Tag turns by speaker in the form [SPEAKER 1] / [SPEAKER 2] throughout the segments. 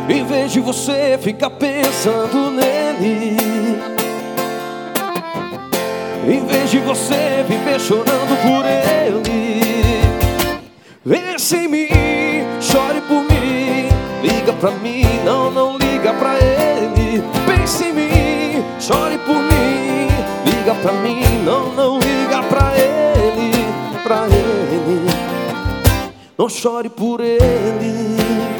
[SPEAKER 1] em vez de você ficar pensando nele, em vez de você viver chorando por ele. Pense em mim, chore por mim, liga pra mim, não liga pra ele. Pense em mim, chore por mim, liga pra mim, não liga pra ele, pra ele. Não chore por ele.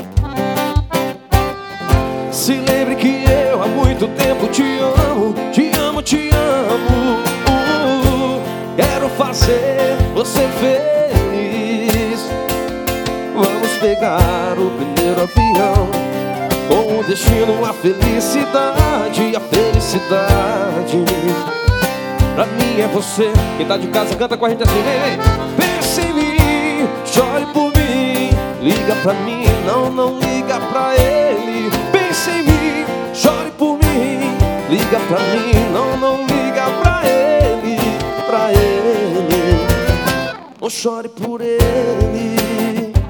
[SPEAKER 1] Se lembre que eu há muito tempo te amo, te amo, te amo. Quero fazer você feliz. Vamos pegar o primeiro avião, com o destino a felicidade, a felicidade. Pra mim é você. Quem tá de casa canta com a gente assim, ei. Pense em mim, chore por mim, liga pra mim, não liga pra ele. Pense em mim, chore por mim, liga pra mim, não liga pra ele, pra ele. Não chore por ele.